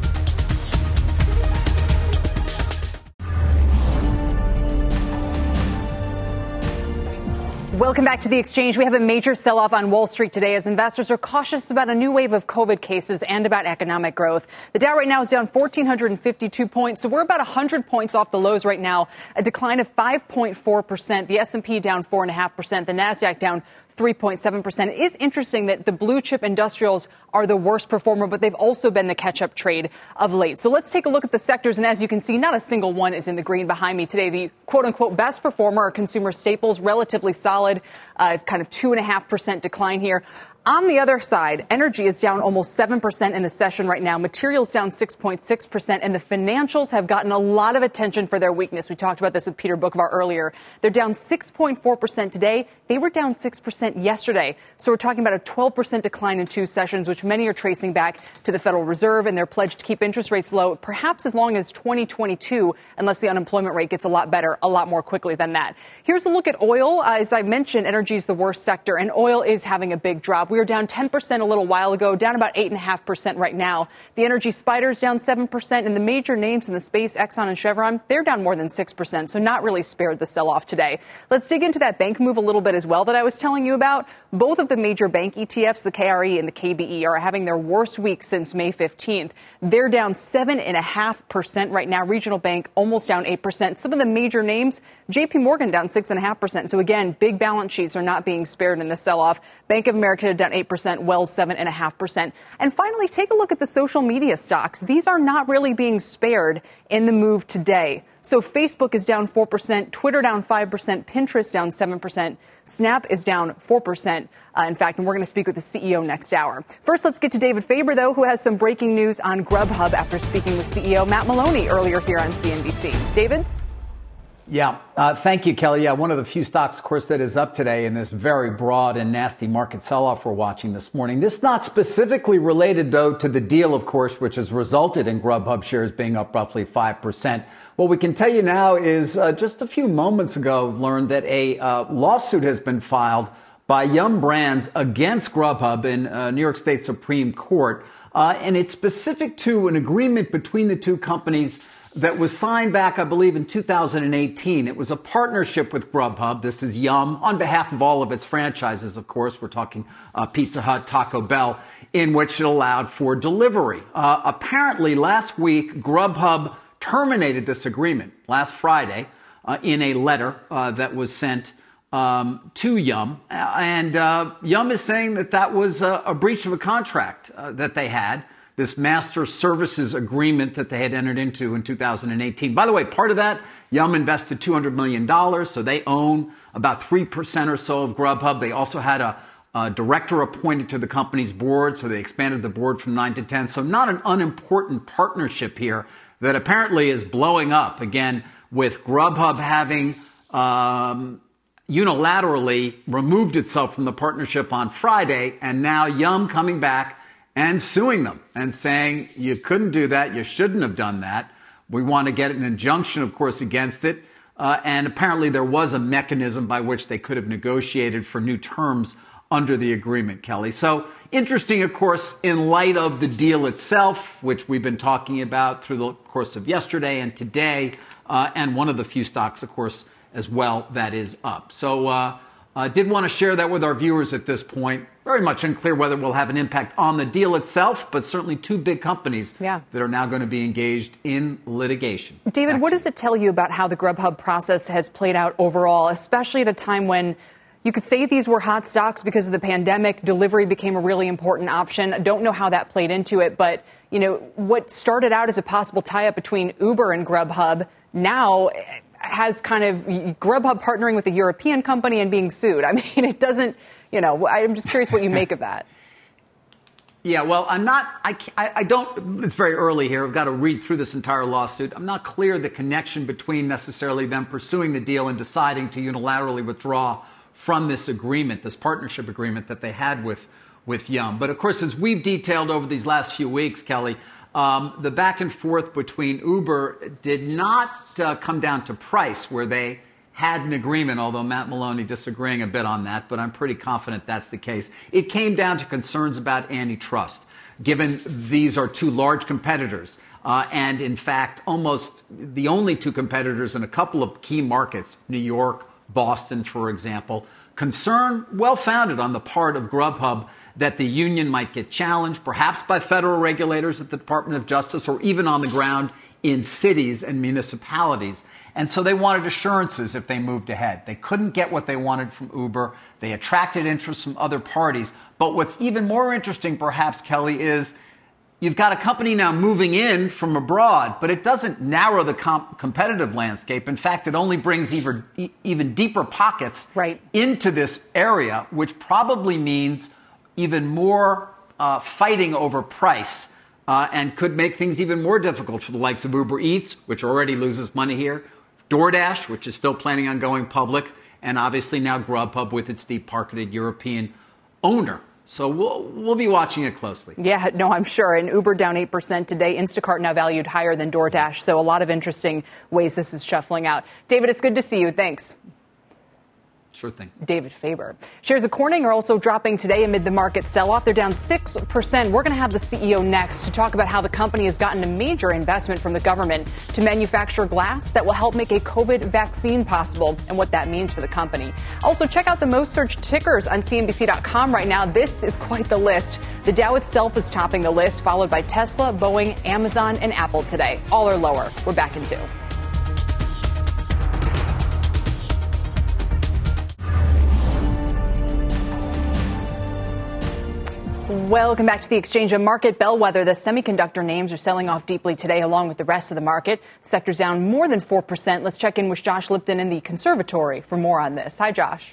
Welcome back to The Exchange. We have a major sell-off on Wall Street today as investors are cautious about a new wave of COVID cases and about economic growth. The Dow right now is down one thousand four hundred fifty-two points, so we're about one hundred points off the lows right now, a decline of five point four percent. The S and P down four point five percent. The NASDAQ down three point seven percent. It is interesting that the blue chip industrials are the worst performer, but they've also been the catch-up trade of late. So let's take a look at the sectors. And as you can see, not a single one is in the green behind me today. The quote-unquote best performer are consumer staples, relatively solid, uh, kind of two point five percent decline here. On the other side, energy is down almost seven percent in the session right now. Materials down six point six percent, and the financials have gotten a lot of attention for their weakness. We talked about this with Peter Boockvar earlier. They're down six point four percent today. They were down six percent yesterday. So we're talking about a twelve percent decline in two sessions, which many are tracing back to the Federal Reserve and their pledge to keep interest rates low, perhaps as long as twenty twenty-two, unless the unemployment rate gets a lot better, a lot more quickly than that. Here's a look at oil. Uh, as I mentioned, energy is the worst sector, and oil is having a big drop. We were down ten percent a little while ago, down about eight point five percent right now. The energy spiders down seven percent, and the major names in the space, Exxon and Chevron, they're down more than six percent, so not really spared the sell-off today. Let's dig into that bank move a little bit as well that I was telling you about. Both of the major bank E T Fs, the K R E and the K B E, are having their worst week since May fifteenth. They're down seven point five percent right now. Regional Bank almost down eight percent. Some of the major names, J P Morgan down six point five percent. So again, big balance sheets are not being spared in the sell-off. Bank of America down eight percent. Wells seven point five percent. And finally, take a look at the social media stocks. These are not really being spared in the move today. So Facebook is down four percent, Twitter down five percent, Pinterest down seven percent, Snap is down four percent. Uh, in fact, and we're going to speak with the C E O next hour. First, let's get to David Faber, though, who has some breaking news on Grubhub after speaking with C E O Matt Maloney earlier here on C N B C. David? Yeah, uh, thank you, Kelly. Yeah, one of the few stocks, of course, that is up today in this very broad and nasty market sell-off we're watching this morning. This not specifically related, though, to the deal, of course, which has resulted in Grubhub shares being up roughly five percent. What we can tell you now is uh, just a few moments ago learned that a uh, lawsuit has been filed by Yum Brands against Grubhub in uh, New York State Supreme Court. Uh, and it's specific to an agreement between the two companies that was signed back, I believe, in two thousand eighteen. It was a partnership with Grubhub. This is Yum, on behalf of all of its franchises, of course. We're talking uh, Pizza Hut, Taco Bell, in which it allowed for delivery. Uh, apparently, last week, Grubhub terminated this agreement last Friday uh, in a letter uh, that was sent um, to Yum. And uh, Yum is saying that that was a, a breach of a contract uh, that they had. This master services agreement that they had entered into in two thousand eighteen. By the way, part of that, Yum invested two hundred million dollars, so they own about three percent or so of Grubhub. They also had a, a director appointed to the company's board, so they expanded the board from nine to ten. So not an unimportant partnership here that apparently is blowing up, again, with Grubhub having um, unilaterally removed itself from the partnership on Friday, and now Yum coming back and suing them and saying, you couldn't do that, you shouldn't have done that. We want to get an injunction, of course, against it. Uh, and apparently there was a mechanism by which they could have negotiated for new terms under the agreement, Kelly. So interesting, of course, in light of the deal itself, which we've been talking about through the course of yesterday and today, uh, and one of the few stocks, of course, as well, that is up. So uh, I uh, did want to share that with our viewers at this point. Very much unclear whether it will have an impact on the deal itself, but certainly two big companies yeah. that are now going to be engaged in litigation. David, Back what does it tell you about how the Grubhub process has played out overall, especially at a time when you could say these were hot stocks because of the pandemic, delivery became a really important option? I don't know how that played into it, but you know what started out as a possible tie-up between Uber and Grubhub now has kind of Grubhub partnering with a European company and being sued. I mean, it doesn't, you know, I'm just curious what you make of that. Yeah, well, I'm not, I, I don't, it's very early here. I've got to read through this entire lawsuit. I'm not clear the connection between necessarily them pursuing the deal and deciding to unilaterally withdraw from this agreement, this partnership agreement that they had with, with Yum. But of course, as we've detailed over these last few weeks, Kelly, Um, the back and forth between Uber did not uh, come down to price, where they had an agreement, although Matt Maloney disagreeing a bit on that, but I'm pretty confident that's the case. It came down to concerns about antitrust, given these are two large competitors, uh, and in fact, almost the only two competitors in a couple of key markets, New York, Boston, for example. Concern well-founded on the part of Grubhub that the union might get challenged, perhaps by federal regulators at the Department of Justice or even on the ground in cities and municipalities. And so they wanted assurances if they moved ahead. They couldn't get what they wanted from Uber. They attracted interest from other parties. But what's even more interesting, perhaps, Kelly, is you've got a company now moving in from abroad, but it doesn't narrow the comp- competitive landscape. In fact, it only brings even, even deeper pockets right. into this area, which probably means even more uh, fighting over price uh, and could make things even more difficult for the likes of Uber Eats, which already loses money here, DoorDash, which is still planning on going public, and obviously now Grubhub with its deep-pocketed European owner. So we'll, we'll be watching it closely. Yeah, no, I'm sure. And Uber down eight percent today. Instacart now valued higher than DoorDash. So a lot of interesting ways this is shuffling out. David, it's good to see you. Thanks. Sure thing. David Faber. Shares of Corning are also dropping today amid the market sell-off. They're down six percent. We're going to have the C E O next to talk about how the company has gotten a major investment from the government to manufacture glass that will help make a COVID vaccine possible and what that means for the company. Also, check out the most searched tickers on C N B C dot com right now. This is quite the list. The Dow itself is topping the list, followed by Tesla, Boeing, Amazon, and Apple today. All are lower. We're back in two. Welcome back to the exchange. A market bellwether. The semiconductor names are selling off deeply today, along with the rest of the market. The sector's down more than four percent. Let's check in with Josh Lipton in the conservatory for more on this. Hi, Josh.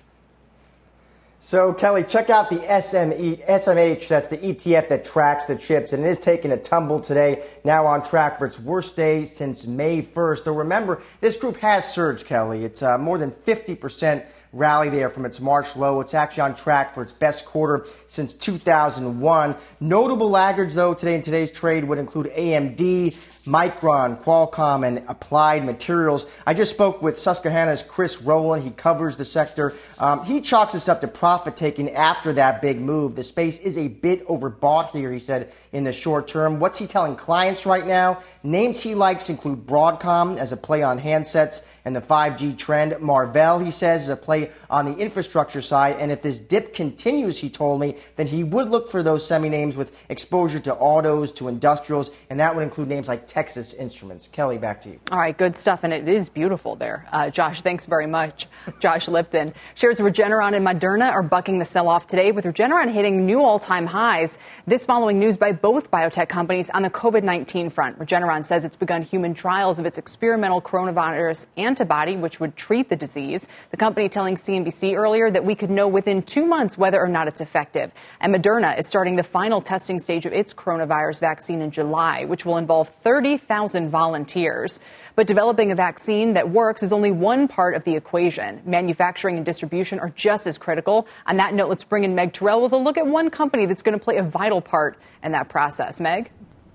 So, Kelly, check out the S M E, S M H, that's the E T F that tracks the chips, and it is taking a tumble today, now on track for its worst day since May first. Though remember, this group has surged, Kelly. It's uh, more than fifty percent rally there from its March low. It's actually on track for its best quarter since two thousand one. Notable laggards, though, today in today's trade would include A M D, Micron, Qualcomm, and Applied Materials. I just spoke with Susquehanna's Chris Rowland. He covers the sector. Um, he chalks this up to profit-taking after that big move. The space is a bit overbought here, he said, in the short term. What's he telling clients right now? Names he likes include Broadcom as a play on handsets and the five G trend. Marvell, he says, is a play on the infrastructure side. And if this dip continues, he told me, then he would look for those semi-names with exposure to autos, to industrials, and that would include names like Texas Instruments. Kelly, back to you. All right, good stuff, and it is beautiful there. Uh, Josh, thanks very much. Josh Lipton. Shares of Regeneron and Moderna are bucking the sell-off today, with Regeneron hitting new all-time highs. This following news by both biotech companies on the COVID nineteen front. Regeneron says it's begun human trials of its experimental coronavirus antibody, which would treat the disease. The company telling C N B C earlier that we could know within two months whether or not it's effective. And Moderna is starting the final testing stage of its coronavirus vaccine in July, which will involve thirty thousand volunteers. But developing a vaccine that works is only one part of the equation. Manufacturing and distribution are just as critical. On that note, let's bring in Meg Terrell with a look at one company that's going to play a vital part in that process. Meg?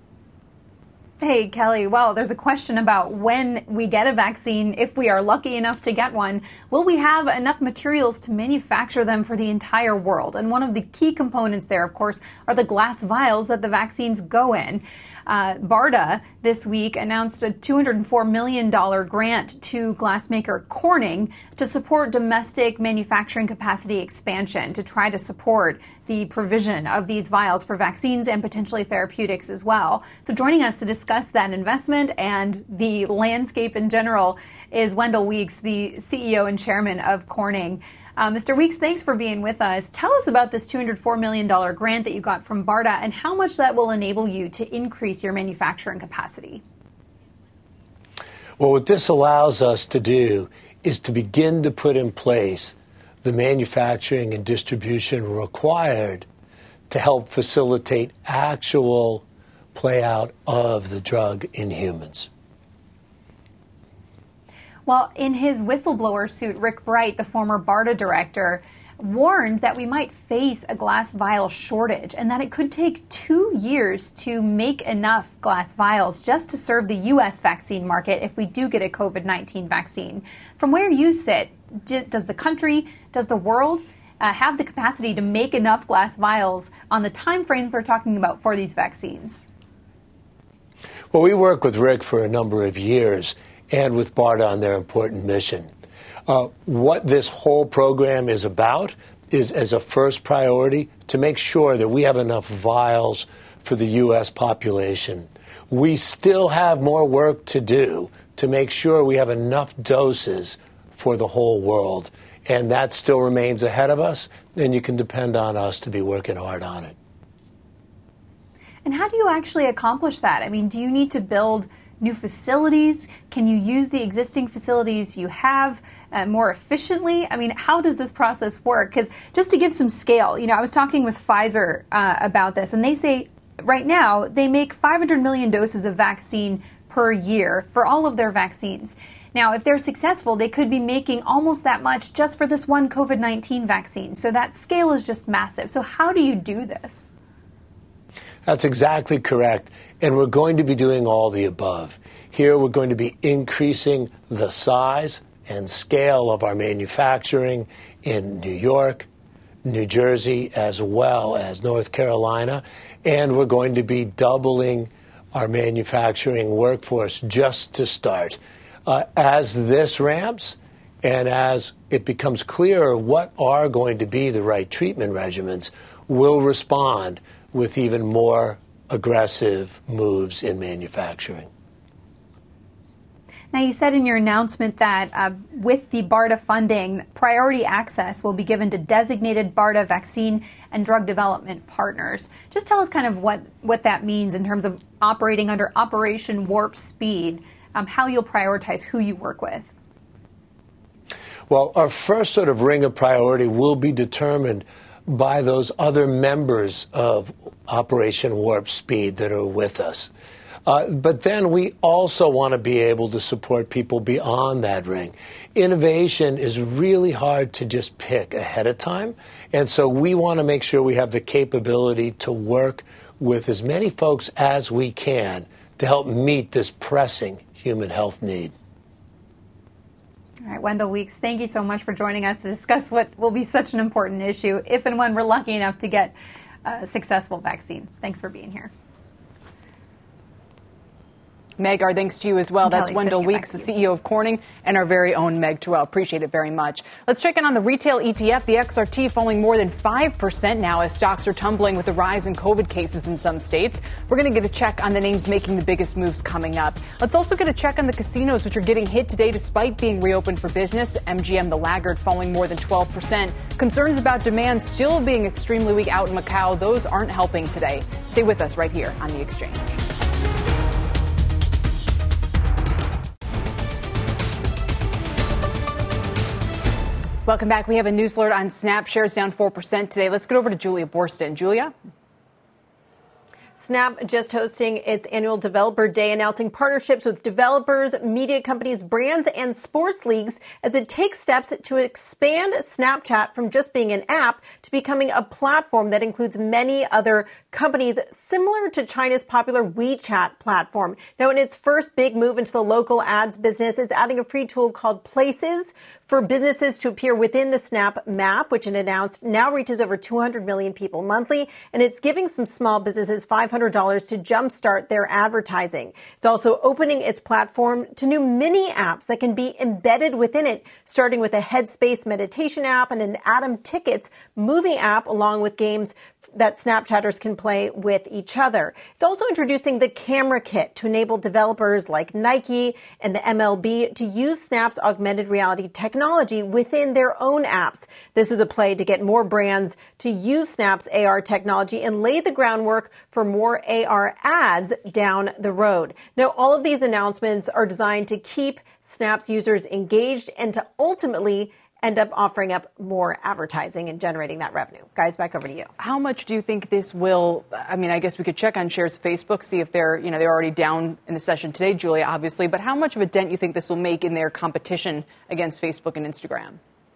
Hey, Kelly. Well, there's a question about when we get a vaccine, if we are lucky enough to get one. Will we have enough materials to manufacture them for the entire world? And one of the key components there, of course, are the glass vials that the vaccines go in. Uh, BARDA this week announced a two hundred four million dollars grant to glassmaker Corning to support domestic manufacturing capacity expansion to try to support the provision of these vials for vaccines and potentially therapeutics as well. So joining us to discuss that investment and the landscape in general is Wendell Weeks, the C E O and chairman of Corning. Uh, Mister Weeks, thanks for being with us. Tell us about this two hundred four million dollars grant that you got from BARDA and how much that will enable you to increase your manufacturing capacity. Well, what this allows us to do is to begin to put in place the manufacturing and distribution required to help facilitate actual play out of the drug in humans. Well, in his whistleblower suit, Rick Bright, the former BARDA director, warned that we might face a glass vial shortage and that it could take two years to make enough glass vials just to serve the U S vaccine market if we do get a COVID nineteen vaccine. From where you sit, does the country, does the world uh, have the capacity to make enough glass vials on the time frames we're talking about for these vaccines? Well, we work with Rick for a number of years and with BARDA on their important mission. Uh, what this whole program is about is, as a first priority, to make sure that we have enough vials for the U S population. We still have more work to do to make sure we have enough doses for the whole world, and that still remains ahead of us, and you can depend on us to be working hard on it. And how do you actually accomplish that? I mean, do you need to build new facilities? Can you use the existing facilities you have? uh, more efficiently? I mean, how does this process work? Because just to give some scale, you know, I was talking with Pfizer uh, about this, and they say right now they make five hundred million doses of vaccine per year for all of their vaccines. Now, if they're successful, they could be making almost that much just for this one COVID nineteen vaccine. So that scale is just massive. So how do you do this? That's exactly correct. And we're going to be doing all the above. Here, we're going to be increasing the size and scale of our manufacturing in New York, New Jersey, as well as North Carolina. And we're going to be doubling our manufacturing workforce just to start. Uh, as this ramps and as it becomes clearer what are going to be the right treatment regimens, we'll respond with even more aggressive moves in manufacturing. Now, you said in your announcement that uh, with the BARDA funding, priority access will be given to designated BARDA vaccine and drug development partners. Just tell us kind of what, what that means in terms of operating under Operation Warp Speed, um, how you'll prioritize who you work with. Well, our first sort of ring of priority will be determined by those other members of Operation Warp Speed that are with us. Uh, but then we also want to be able to support people beyond that ring. Innovation is really hard to just pick ahead of time. And so we want to make sure we have the capability to work with as many folks as we can to help meet this pressing human health need. All right, Wendell Weeks, thank you so much for joining us to discuss what will be such an important issue if and when we're lucky enough to get a successful vaccine. Thanks for being here. Meg, our thanks to you as well. That's Kelly, Wendell Weeks, the C E O of Corning, and our very own Meg Terrell. Appreciate it very much. Let's check in on the retail E T F. The X R T falling more than five percent now as stocks are tumbling with the rise in COVID cases in some states. We're going to get a check on the names making the biggest moves coming up. Let's also get a check on the casinos, which are getting hit today despite being reopened for business. M G M, the laggard, falling more than twelve percent. Concerns about demand still being extremely weak out in Macau. Those aren't helping today. Stay with us right here on The Exchange. Welcome back. We have a news alert on Snap. Shares down four percent today. Let's get over to Julia Boorstin. Julia? Snap just hosting its annual Developer Day, announcing partnerships with developers, media companies, brands, and sports leagues as it takes steps to expand Snapchat from just being an app to becoming a platform that includes many other companies, similar to China's popular WeChat platform. Now, in its first big move into the local ads business, it's adding a free tool called Places for businesses to appear within the Snap Map, which it announced now reaches over two hundred million people monthly. And it's giving some small businesses five hundred dollars to jumpstart their advertising. It's also opening its platform to new mini apps that can be embedded within it, starting with a Headspace meditation app and an Atom Tickets movie app, along with games that Snapchatters can play with each other. It's also introducing the Camera Kit to enable developers like Nike and the M L B to use Snap's augmented reality technology within their own apps. This is a play to get more brands to use Snap's A R technology and lay the groundwork for more A R ads down the road. Now, all of these announcements are designed to keep Snap's users engaged and to ultimately end up offering up more advertising and generating that revenue. Guys, back over to you. How much do you think this will, I mean, I guess we could check on shares of Facebook, see if they're, you know, they're already down in the session today, Julia, obviously, but how much of a dent you think this will make in their competition against Facebook and Instagram?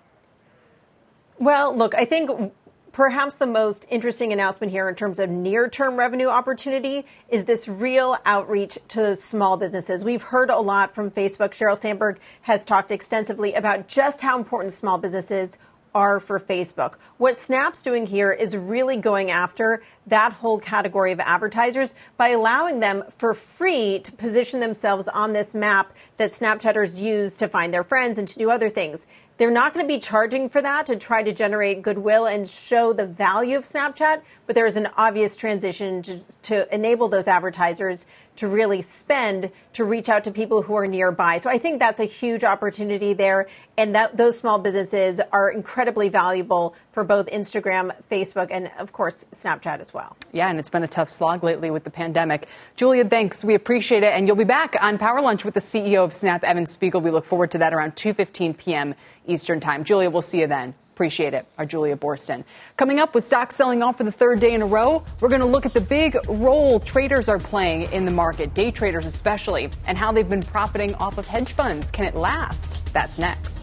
Well, look, I think perhaps the most interesting announcement here in terms of near-term revenue opportunity is this real outreach to small businesses. We've heard a lot from Facebook. Sheryl Sandberg has talked extensively about just how important small businesses are for Facebook. What Snap's doing here is really going after that whole category of advertisers by allowing them for free to position themselves on this map that Snapchatters use to find their friends and to do other things. They're not going to be charging for that to try to generate goodwill and show the value of Snapchat, but there is an obvious transition to, to enable those advertisers to really spend to reach out to people who are nearby. So I think that's a huge opportunity there. And that those small businesses are incredibly valuable for both Instagram, Facebook, and of course, Snapchat as well. Yeah, and it's been a tough slog lately with the pandemic. Julia, thanks. We appreciate it. And you'll be back on Power Lunch with the C E O of Snap, Evan Spiegel. We look forward to that around two fifteen p.m. Eastern Time. Julia, we'll see you then. Appreciate it. Our Julia Borston. Coming up, with stocks selling off for the third day in a row, we're going to look at the big role traders are playing in the market, day traders especially, and how they've been profiting off of hedge funds. Can it last? That's next.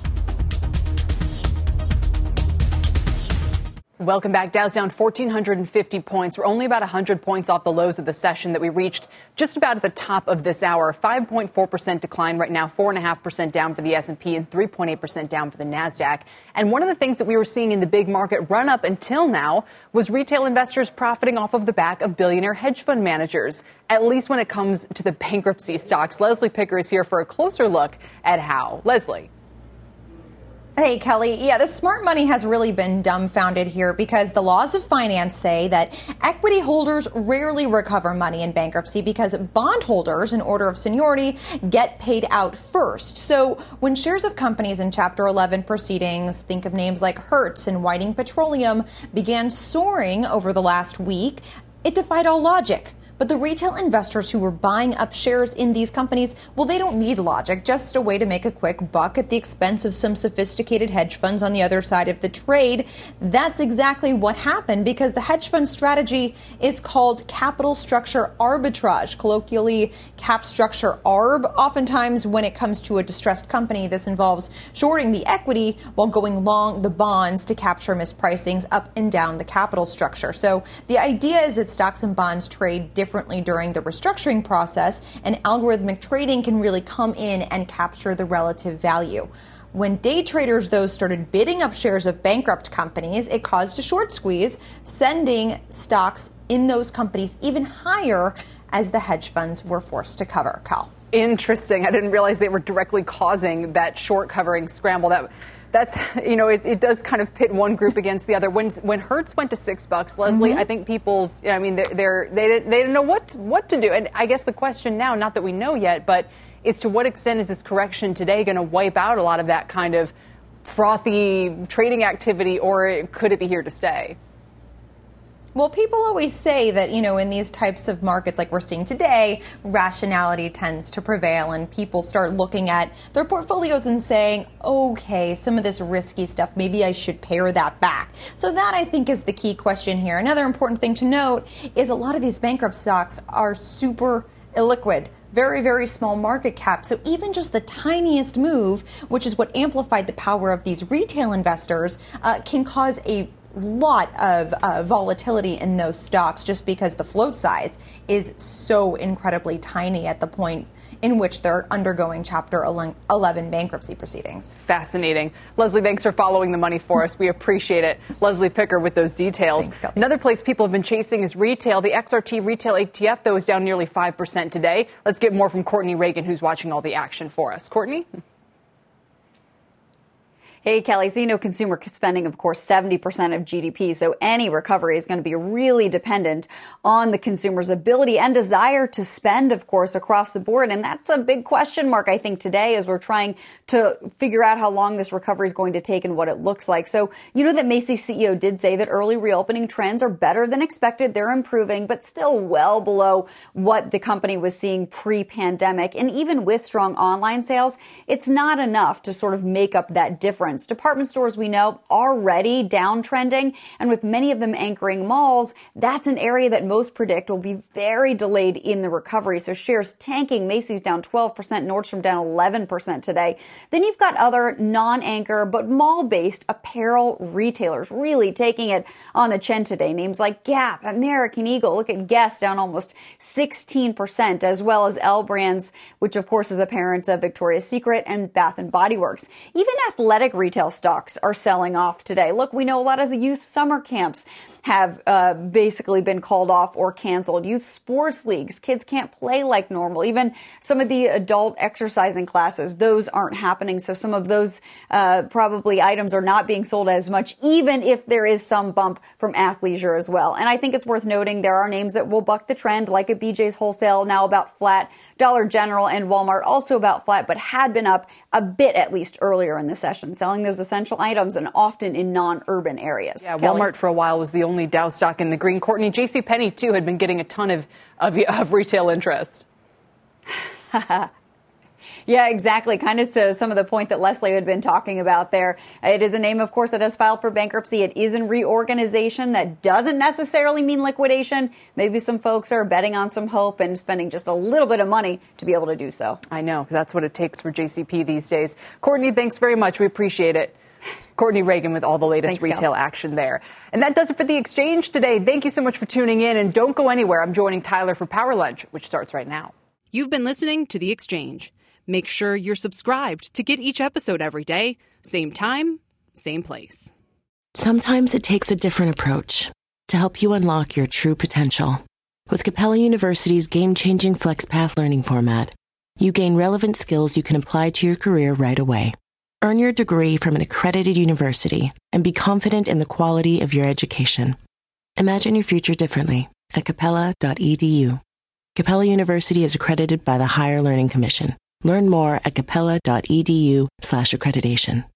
Welcome back. Dow's down one thousand four hundred fifty points. We're only about one hundred points off the lows of the session that we reached just about at the top of this hour. five point four percent decline right now, four point five percent down for the S and P and three point eight percent down for the NASDAQ. And one of the things that we were seeing in the big market run up until now was retail investors profiting off of the back of billionaire hedge fund managers, at least when it comes to the bankruptcy stocks. Leslie Picker is here for a closer look at how. Leslie. Hey, Kelly. Yeah, the smart money has really been dumbfounded here because the laws of finance say that equity holders rarely recover money in bankruptcy because bondholders, in order of seniority, get paid out first. So when shares of companies in Chapter eleven proceedings, think of names like Hertz and Whiting Petroleum, began soaring over the last week, it defied all logic. But the retail investors who were buying up shares in these companies, well, they don't need logic, just a way to make a quick buck at the expense of some sophisticated hedge funds on the other side of the trade. That's exactly what happened because the hedge fund strategy is called capital structure arbitrage, colloquially cap structure arb. Oftentimes when it comes to a distressed company, this involves shorting the equity while going long the bonds to capture mispricings up and down the capital structure. So the idea is that stocks and bonds trade differently differently during the restructuring process, and algorithmic trading can really come in and capture the relative value. When day traders, though, started bidding up shares of bankrupt companies, it caused a short squeeze, sending stocks in those companies even higher as the hedge funds were forced to cover. Cal. Interesting. I didn't realize they were directly causing that short covering scramble. That That's, you know, it, it does kind of pit one group against the other. When when Hertz went to six bucks, Leslie, mm-hmm. I think people's, I mean, they're, they're, they didn't they didn't know what what to do. And I guess the question now, not that we know yet, but is to what extent is this correction today going to wipe out a lot of that kind of frothy trading activity, or could it be here to stay? Well, people always say that, you know, in these types of markets like we're seeing today, rationality tends to prevail and people start looking at their portfolios and saying, okay, some of this risky stuff, maybe I should pare that back. So that, I think, is the key question here. Another important thing to note is a lot of these bankrupt stocks are super illiquid. Very, very small market cap. So even just the tiniest move, which is what amplified the power of these retail investors, uh, can cause a lot of uh, volatility in those stocks just because the float size is so incredibly tiny at the point in which they're undergoing Chapter eleven bankruptcy proceedings. Fascinating. Leslie, thanks for following the money for us. We appreciate it. Leslie Picker with those details. Thanks, Another place people have been chasing is retail. The X R T retail E T F, though, is down nearly five percent today. Let's get more from Courtney Reagan, who's watching all the action for us. Courtney? Hey, Kelly. So, you know, consumer spending, of course, seventy percent of G D P. So any recovery is going to be really dependent on the consumer's ability and desire to spend, of course, across the board. And that's a big question mark, I think, today as we're trying to figure out how long this recovery is going to take and what it looks like. So, you know, that Macy's C E O did say that early reopening trends are better than expected. They're improving, but still well below what the company was seeing pre-pandemic. And even with strong online sales, it's not enough to sort of make up that difference. Department stores, we know, already downtrending, and with many of them anchoring malls, that's an area that most predict will be very delayed in the recovery. So shares tanking, Macy's down twelve percent, Nordstrom down eleven percent today. Then you've got other non-anchor but mall-based apparel retailers really taking it on the chin today. Names like Gap, American Eagle, look at Guess down almost sixteen percent, as well as L Brands, which of course is the parent of Victoria's Secret and Bath and Body Works. Even athletic retail stocks are selling off today. Look, we know a lot of the youth summer camps have uh, basically been called off or canceled. Youth sports leagues, kids can't play like normal. Even some of the adult exercising classes, those aren't happening. So some of those uh, probably items are not being sold as much, even if there is some bump from athleisure as well. And I think it's worth noting there are names that will buck the trend, like at B J's Wholesale, now about flat. Dollar General and Walmart also about flat, but had been up a bit at least earlier in the session, selling those essential items and often in non-urban areas. Yeah, Kelly? Walmart for a while was the only Dow stock in the green. Courtney, JCPenney too had been getting a ton of, of, of retail interest. Yeah, exactly. Kind of to some of the point that Leslie had been talking about there. It is a name, of course, that has filed for bankruptcy. It is in reorganization. That doesn't necessarily mean liquidation. Maybe some folks are betting on some hope and spending just a little bit of money to be able to do so. I know. That's what it takes for J C P these days. Courtney, thanks very much. We appreciate it. Courtney Reagan with all the latest Thanks, retail Cal. action there. And that does it for The Exchange today. Thank you so much for tuning in. And don't go anywhere. I'm joining Tyler for Power Lunch, which starts right now. You've been listening to The Exchange. Make sure you're subscribed to get each episode every day. Same time, same place. Sometimes it takes a different approach to help you unlock your true potential. With Capella University's game-changing FlexPath learning format, you gain relevant skills you can apply to your career right away. Earn your degree from an accredited university and be confident in the quality of your education. Imagine your future differently at capella dot e d u. Capella University is accredited by the Higher Learning Commission. Learn more at capella dot e d u slash accreditation.